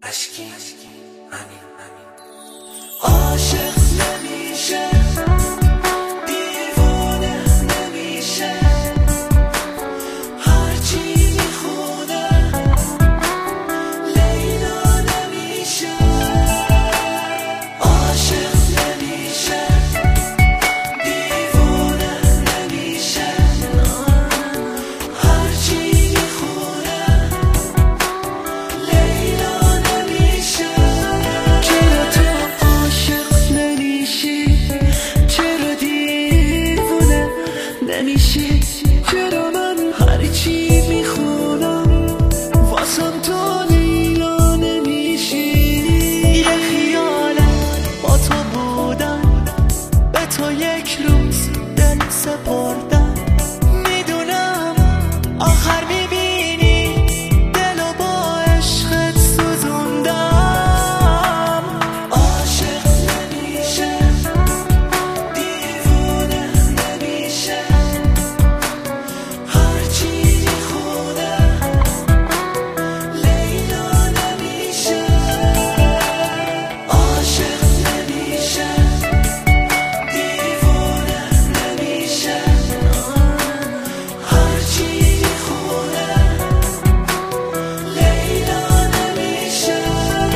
اشکی همین عاشق نمیشه، دیوانه نمیشه، هرچی میخونه لیلا نمیشه. عاشق نمیشه، دیوانه نمیشه، هرچی میخونه لیلا نمیشه. چرا تو عاشق نمیشی؟ چرا دیوانه نمیشی؟ چرا من هرچی میخونم واسم تو لیلا نمیشی؟ یه خیالم با تو بودم، به تو یک روز دل سپردم، میدونم آخر میبینی دلو با عشقت سوزوندم. عاشق نمیشه، دیوانه نمیشه، هرچی میخونه لیلا نمیشه. عاشق نمیشه، دیوانه نمیشه، هرچی میخونه لیلا نمیشه.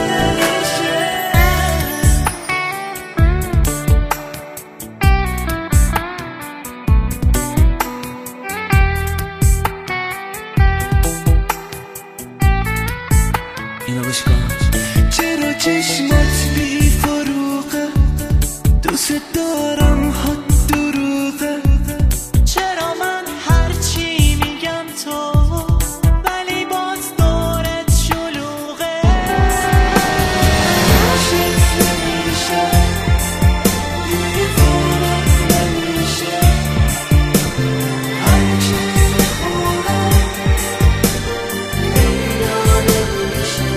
اینو گوش کن. چرا چشمت بی فروغه؟ دوست دارم ها دروغه. چرا من هرچی میگم تو ولی باز دورت شلوغه. عاشق نمیشه، دیوانه نمیشه، هرچی میخونه لیلا نمیشه.